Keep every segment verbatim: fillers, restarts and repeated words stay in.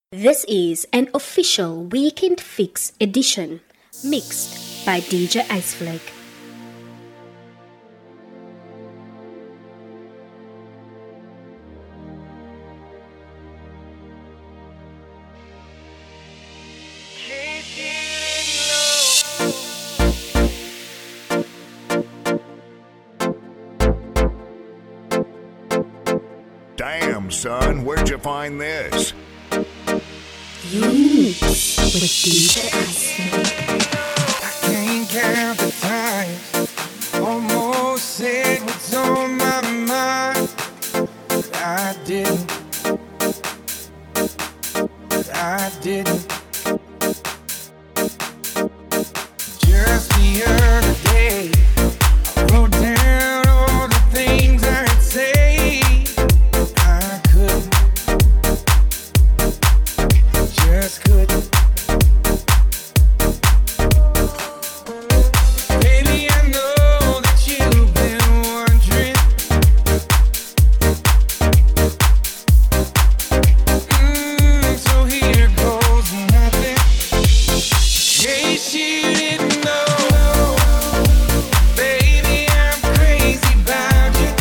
This is an official Weekend Fix edition, mixed by D J Iceflake. Damn, son, where'd you find this? Unix with D J Iceflake. I can't count the times, almost said what's on my mind. But I didn't, but I didn't. Just the other day, I wrote down all the things I'd say. I couldn't, just couldn't. Baby, I know that you've been wondering. Mm, so here goes nothing. In case you didn't know, baby, I'm crazy about you.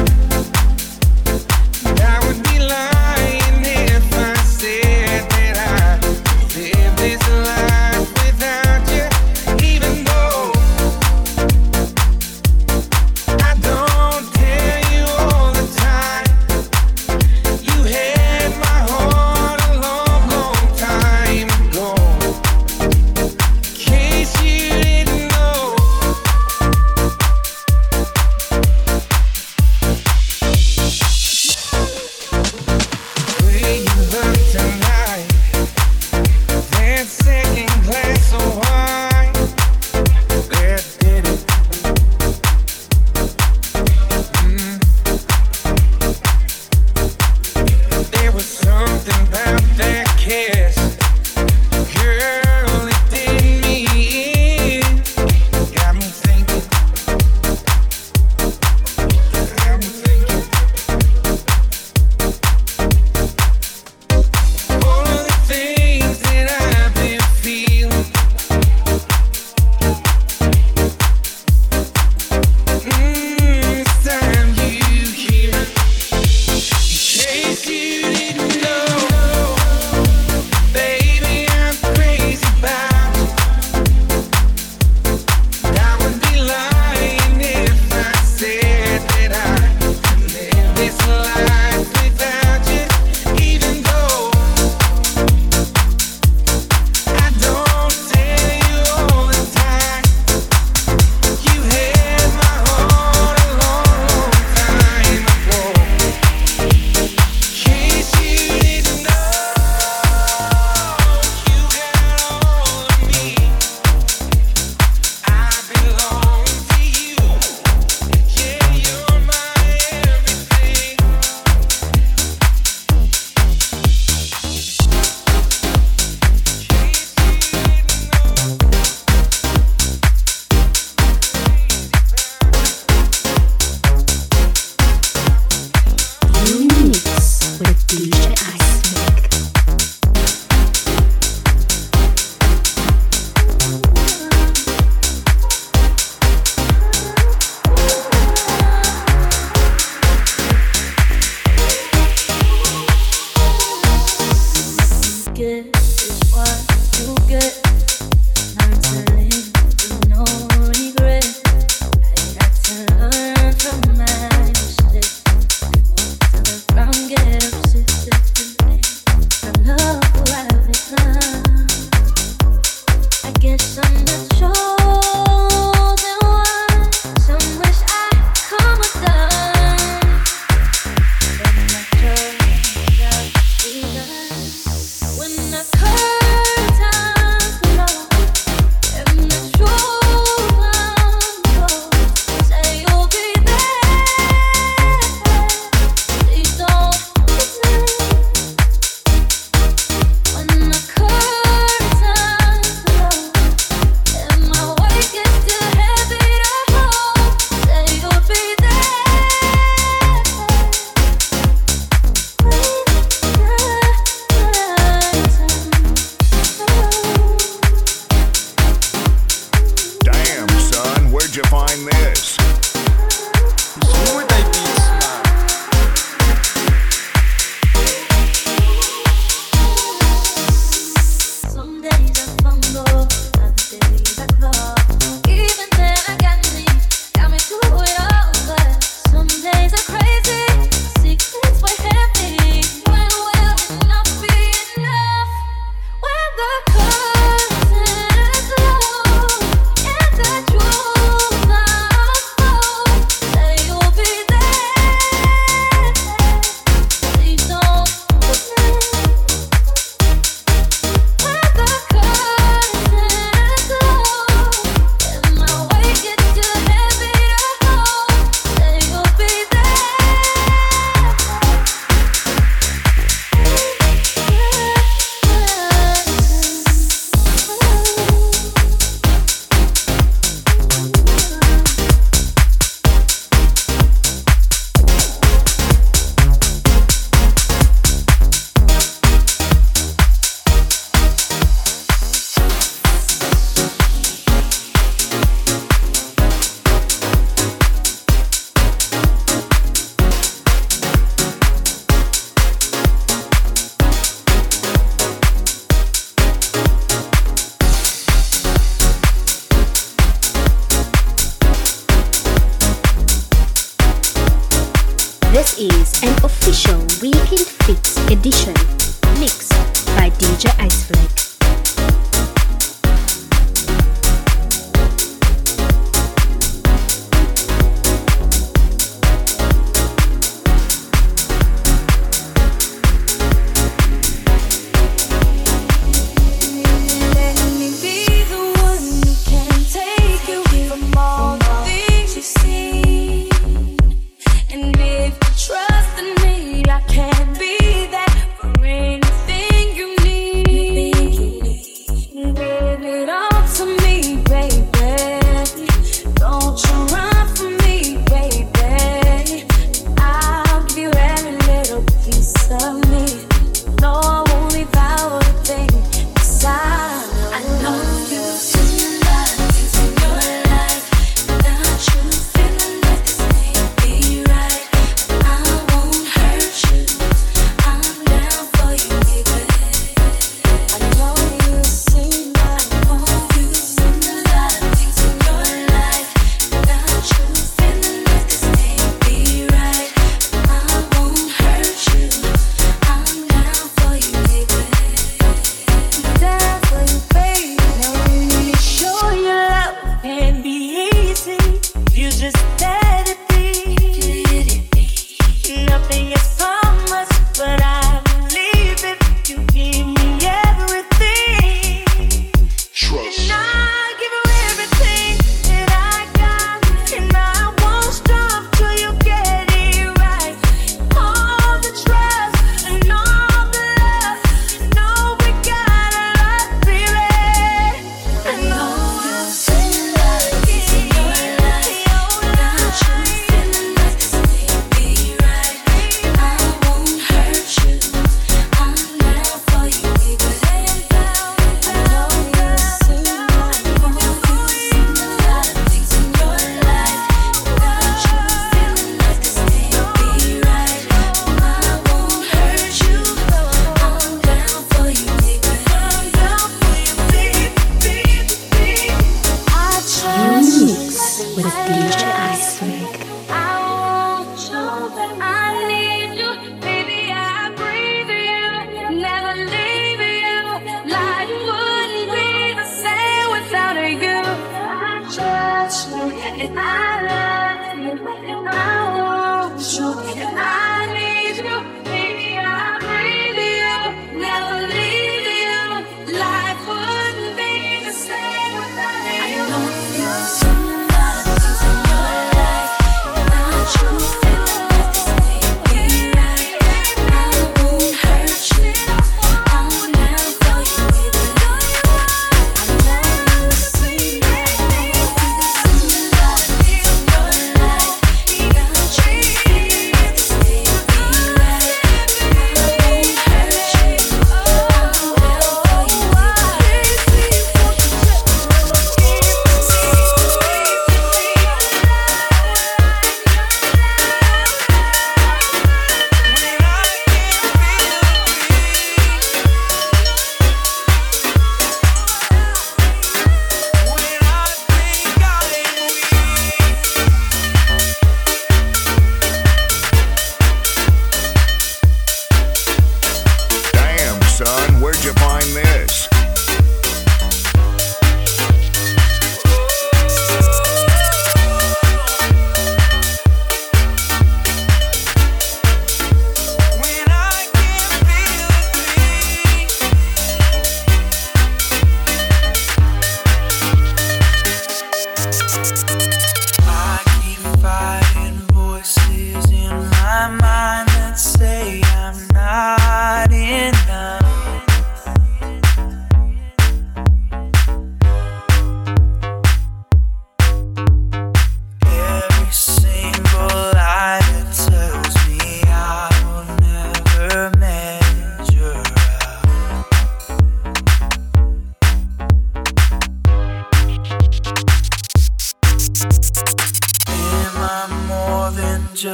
And I would be lying if I said that I live this life without you. Even though I don't tell you all the time, you had my heart a long, long time ago. In case you didn't know, the way you look tonight, that second glass of wine, that did it. Mm. There was something about that kiss, girl, it did me in. Got me thinking, got me thinking. All of the things that I've been feeling. Mm, it's time you hear it. In case you didn't know, baby, I'm crazy about you. And I would be lying if I said that I could live this life without you. Even though I don't tell you all the time, you had my heart a long, long time ago. In case you didn't know, you got all of me. I belong to you. Yeah, you're my everything. Unix with D J Iceflake. Good is what you get. I'm telling with no regret. I had to learn from my mistakes. Till the ground get obsessed with I love who I've become. I guess I'm the chosen one. Some wish I come undone. When I turn out begun. When the curtains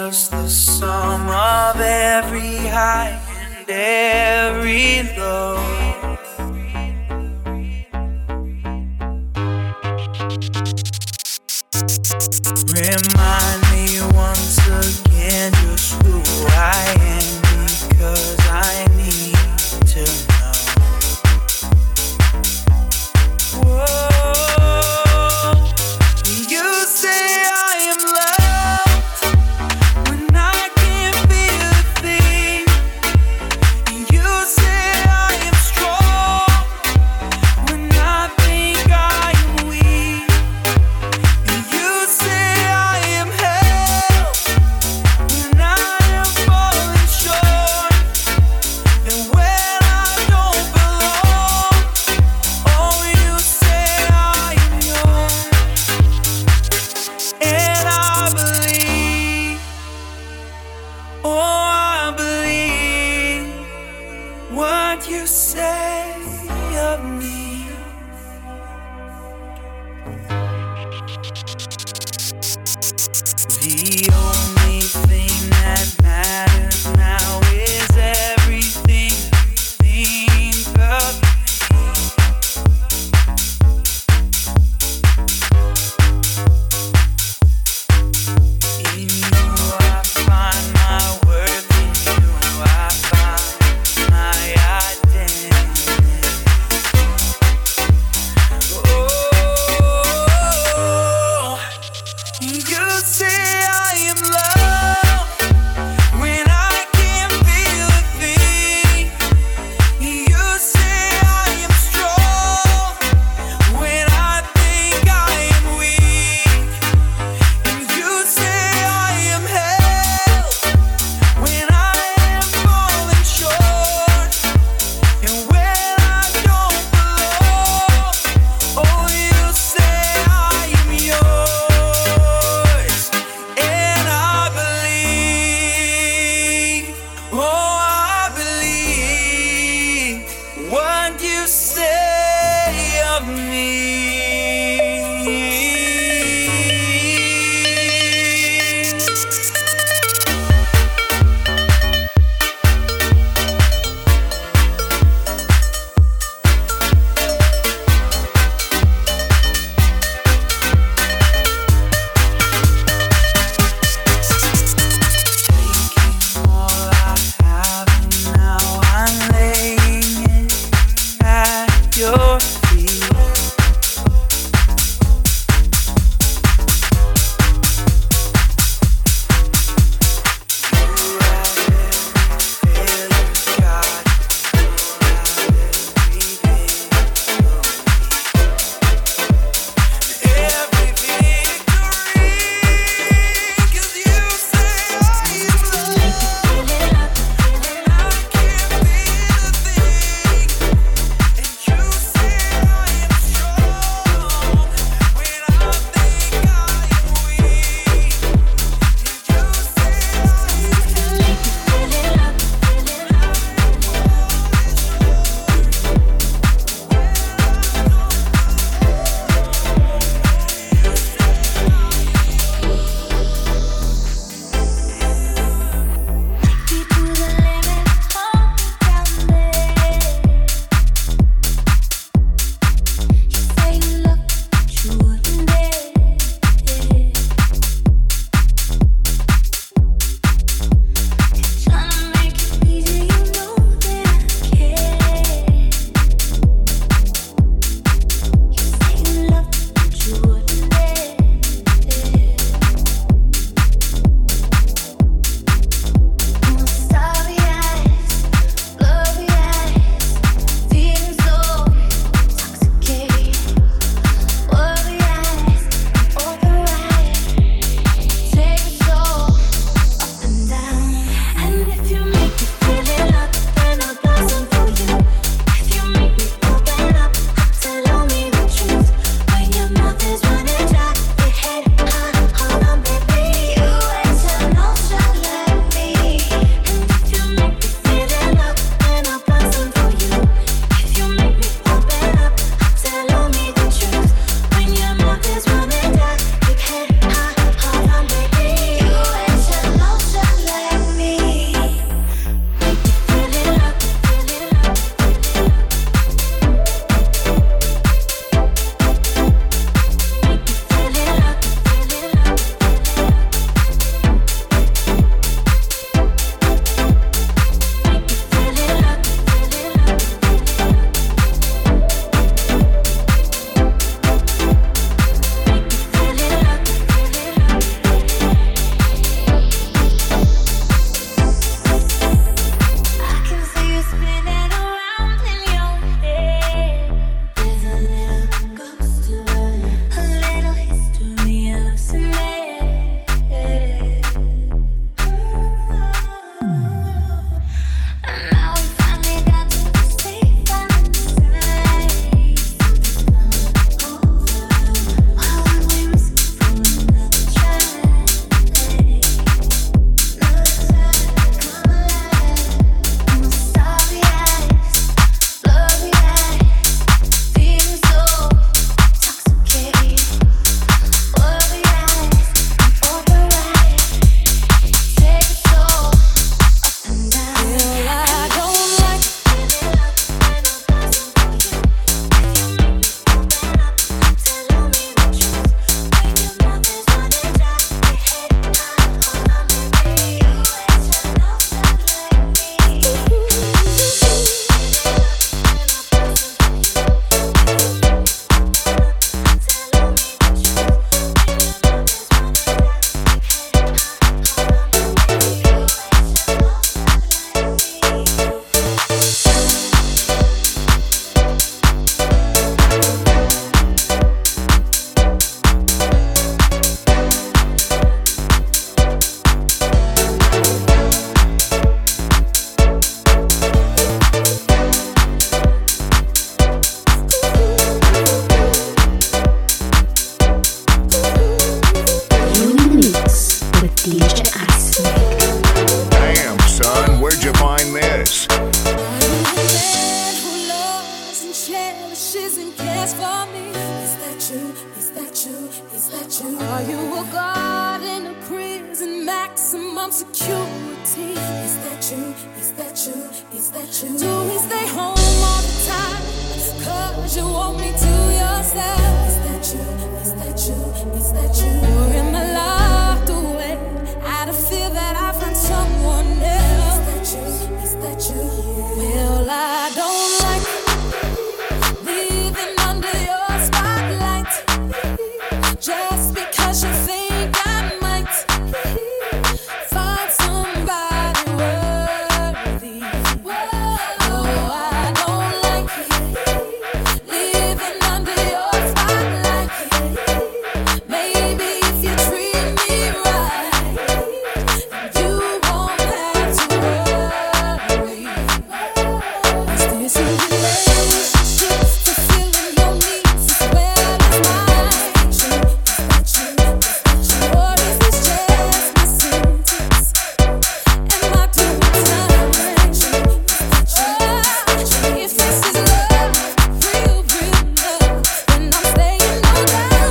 was the sum of every high and every low. Remind me once again just who I am, because I need to know. Whoa, you say I am loved when I can't feel a thing. You say I am strong when I think I am weak. You say I am held when I am falling short, and when I don't belong, oh, you say I am yours, and I believe, oh, I believe what you say of me. The only thing that matters now is everything being perfect. In you I find my worth, in you I find my identity. Oh, you say I am loved when I can't feel a thing. You say I am strong when I think I am weak. And you say I am held when I am falling short, and when I don't belong, oh, you say I am yours, and I believe, oh, I believe what you say of me. Taking all I have and now I'm laying it at your feet. You have every failure, God. You have every victory. Every victory, 'cause you say I am loved when I can't feel a thing. And you say wishes and cares for me. Is that true? Is that true? Is that true? Are you a guard in a prison, maximum security? Is that true? Is that true? Is that true? Do we stay home all the time? Cause you want me to yourself. Is that true? Is that true? Is that true? Or am I locked away out of fear that I find someone else? Is that true? Is that true? Well, I don't like living under your spotlight just because you think I might find somebody worthy. Oh, I don't like living under your spotlight. Maybe if you treat me right, you won't have to worry. Is this a relationship fulfilling your needs as well as mine? Is that true? Is that true? Or is this just my sentence? Am I doing time? Oh, if this is love, real, real love, then I'm staying no doubt.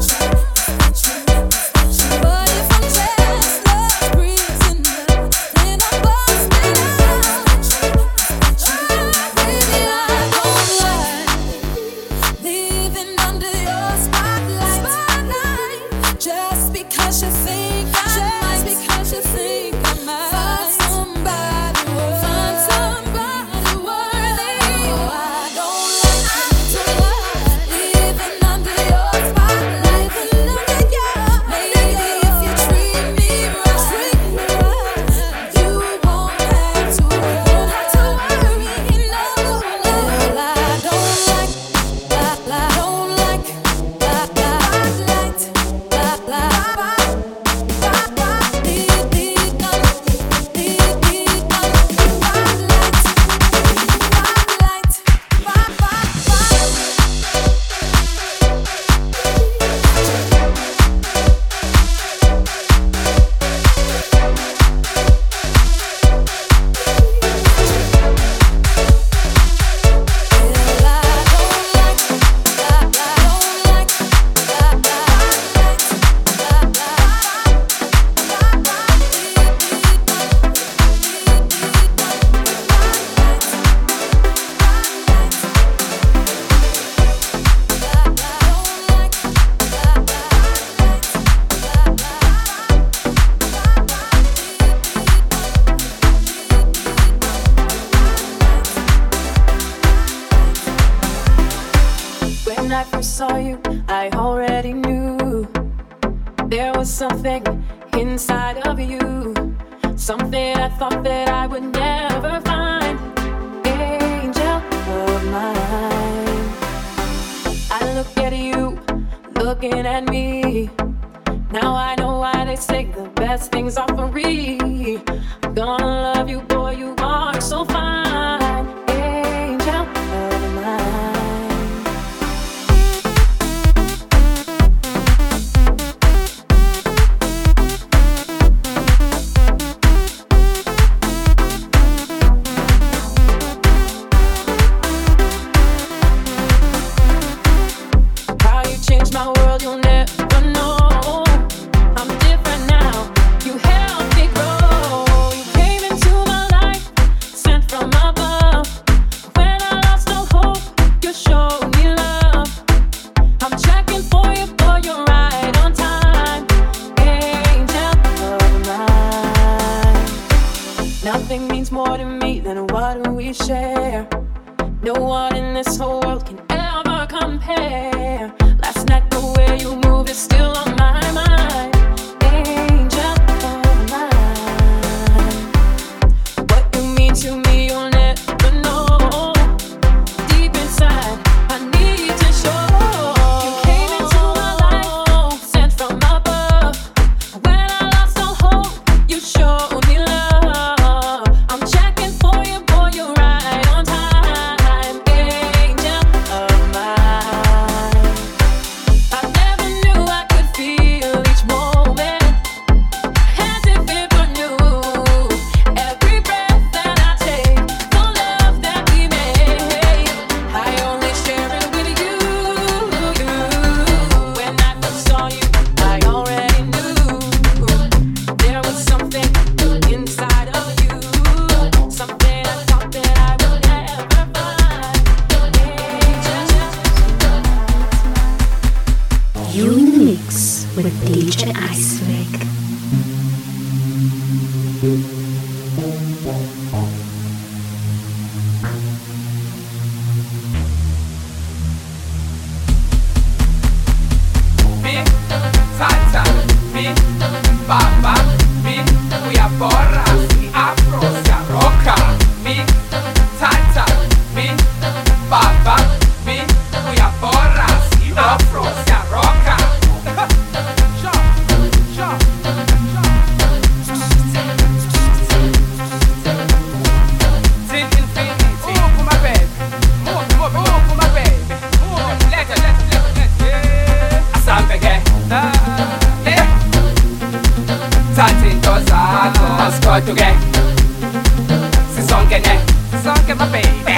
But if I'm just love breathing love, then I'm busting out. Oh, baby, I don't like living under your spotlight. Just because you think I might, because you think I might find somebody worthy. Find somebody worthy. Oh, I don't like, I don't like living under your spotlight. Living under your, maybe if you treat me right, treat me right, you won't have to worry. Have to worry, no. Well, I don't like, I don't like, spotlight, spotlight, spotlight, lead, lead, lead, lead, spotlight, When I first saw you, I already knew there was something inside of you, something I thought that I would never find. Angel of mine, I look at you, looking at me. Now I know why they say the best things are free. I'm gonna love you, boy, you are so fine. Angel of mine. How you changed my world, you'll never know. I'm different now. You helped me grow. You came into my life, sent from above. When I lost all hope, you showed me love. I'm checking for you, boy, you're right on time. Angel of mine. Nothing means more to me than what we share. No one in this whole world can ever compare. Last night the way you moved is still on my mind. Angel of mine. What you mean to me you'll never know. Deep inside I need to show. You came into my life, sent from above. When I lost all hope, you showed me love. I'm checking for you, boy, you're right on time. Angel of mine. I never knew I could feel You in the mix with D J Iceflake. Mi, salsa, mi, baba, mi, cuya porra, si afro, si arroca. Mi, salsa, mi, baba, mi, cuya porra, si afro, si arroca. Shaw, shaw, till infinity. Move for my baby, move, move, move for my baby. Move, let her, let her, let her, let her. Yeah. Asambege, ah, eh. Tatinto zako, skotuge. Sisongene, sisonke my baby.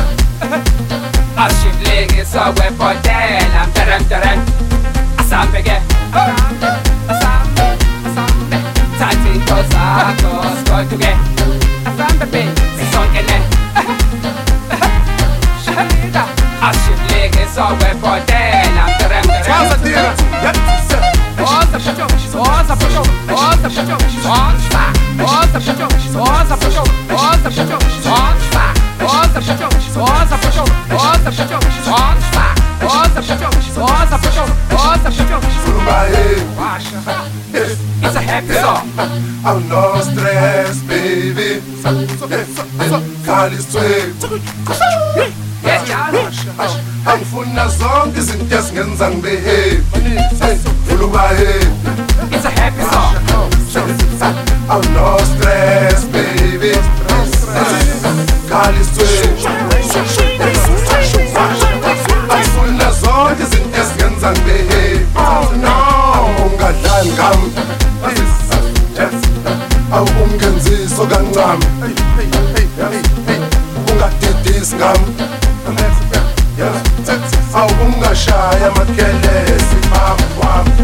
Ashimligi sowe podela, terem terem. Asambege, asambe, asambe, asambe. Tatinto zako, skotuge. Asambe baby, sisongene. Shahida, ashimligi sowe podela, terem terem. Nossa, puxou, nossa, puxou, nossa, puxou, nossa, nossa, puxou, nossa, puxou, nossa, puxou, nossa, nossa, puxou, nossa, puxou, nossa, puxou, nossa, nossa, puxou, nossa, puxou, nossa, puxou. Baixa, it's a happy song. Oh, no stress, baby. Cali sweet. Yeah, yeah. Angifuna zonke izinto ezingenza ngibehave. Funa ubahave. It's a happy song. Oh, no stress, baby. Cali sweet. Angifuna zonke izinto ezingenza ngibehave. No, ungadlali ngami. Awungenzisa kancane. Ungadidisi ngami. Awungashaya amakelesi mama wami.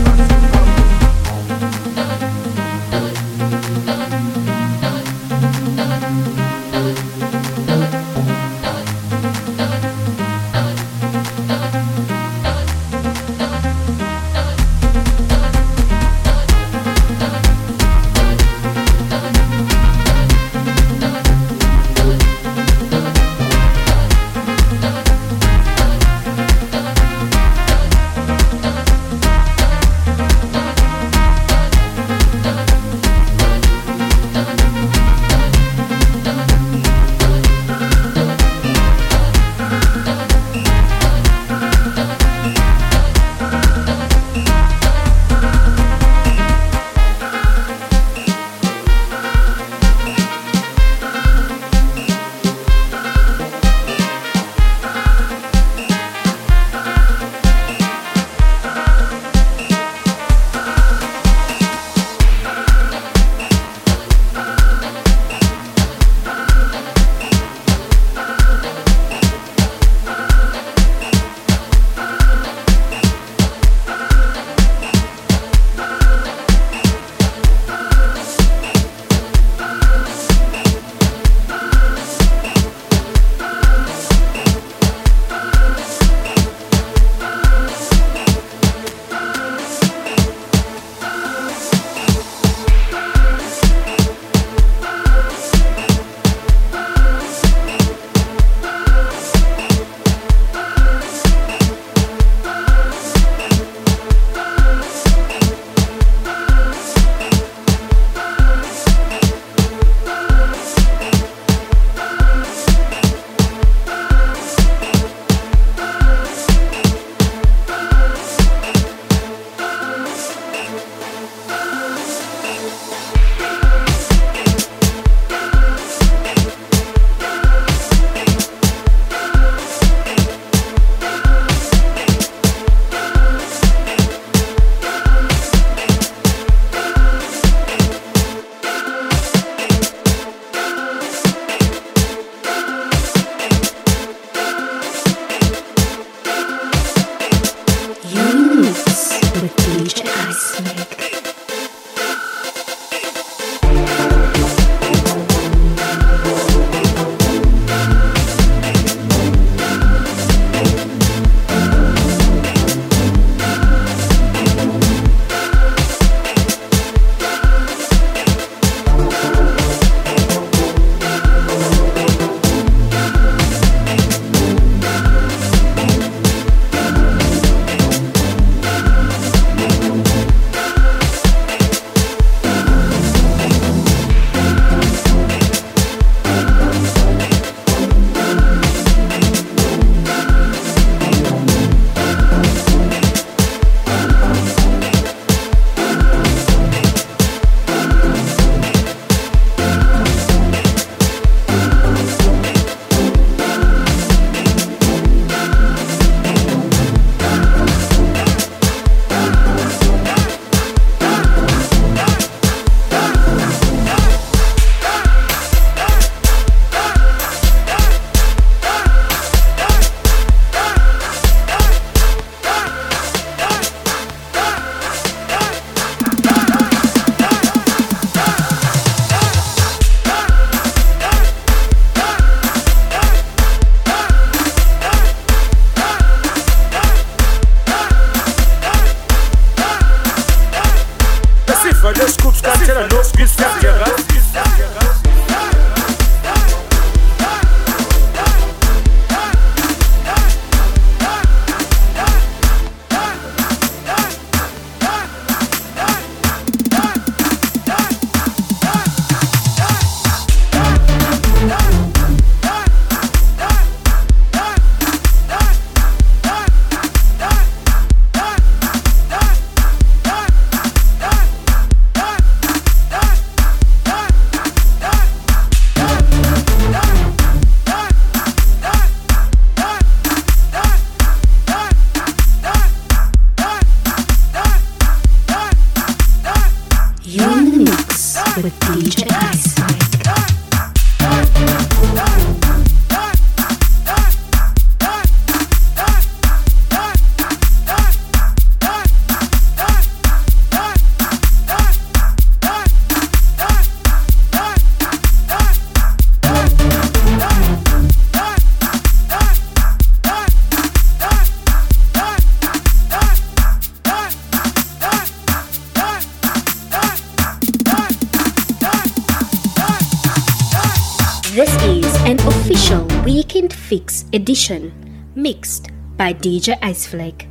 Weekend Fix Edition, mixed by D J Iceflake.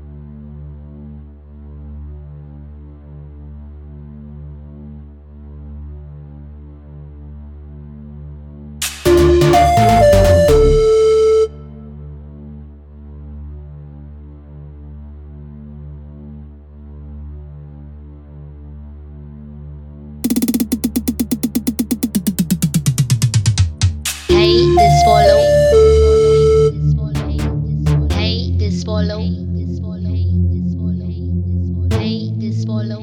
Hey, this follow. Hey, this follow. Hey, this follow.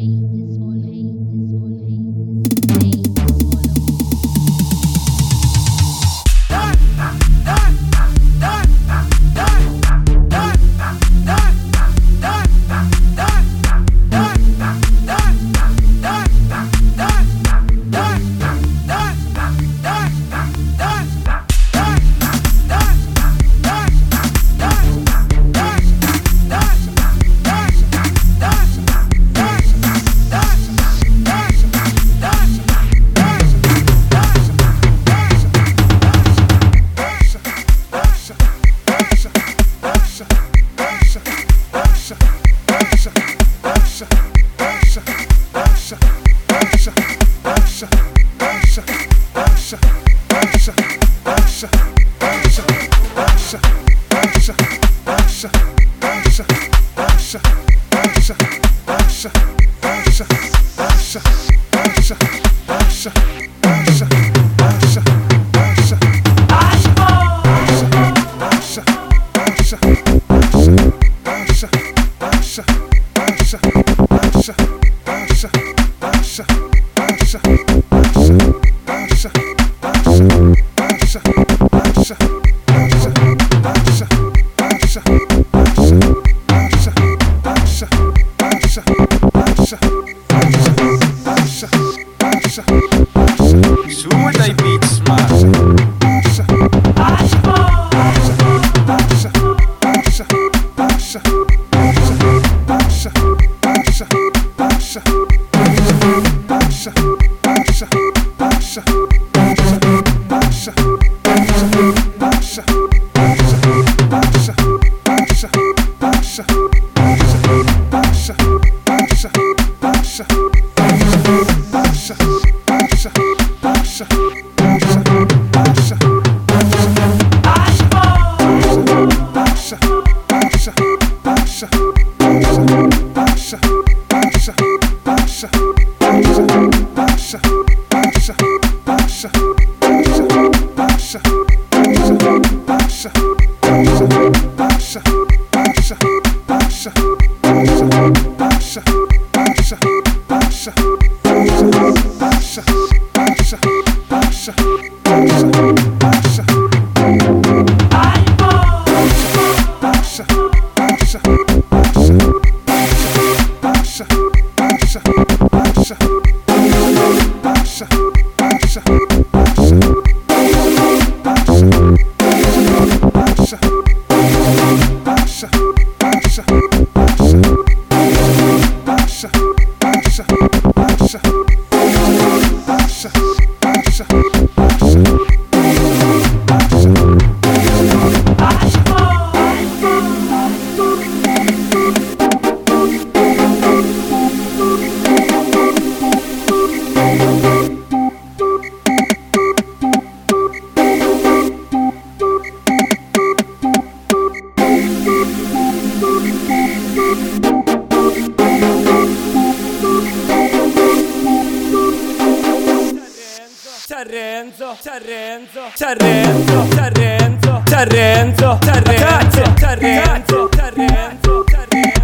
Terrenzo, Terrenzo, Terrenzo, Terrenzo, Terrenzo, Terrenzo, Terrenzo, Terrenzo, Terrenzo, Terrenzo.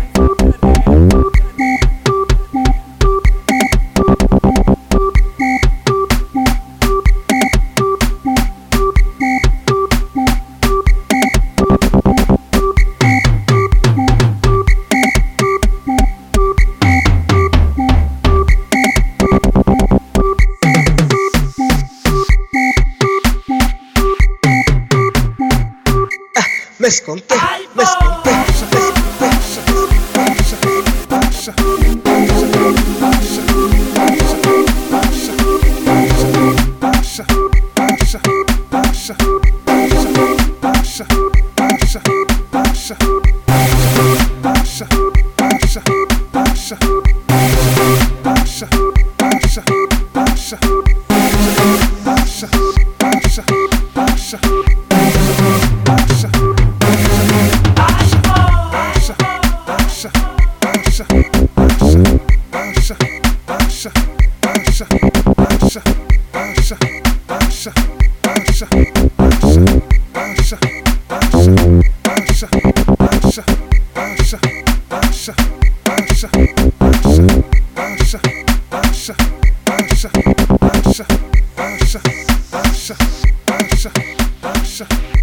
Me esconté, me esconté, me esconté. Asha, Asha, Asha, Asha, Asha.